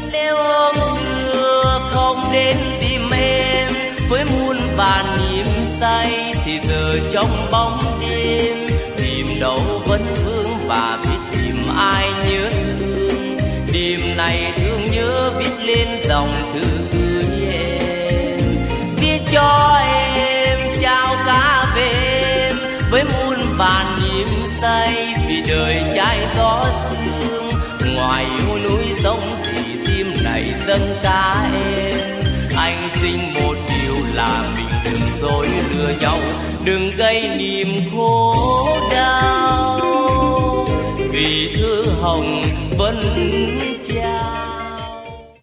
Nếu hôm xưa không đến tìm em với muôn vàn niềm say, thì giờ trong bóng đêm tìm đâu vẫn vương và biết tìm ai nhớ thương. Đêm này thương nhớ viết lên dòng thư gửi em, viết cho em trao cả về em với muôn vàn niềm say. Vì đời trái gió sương, ngoài yêu núi sông thì tim này dâng cả em. Anh xin một điều là mình đừng dối lừa nhau, đừng gây niềm khổ.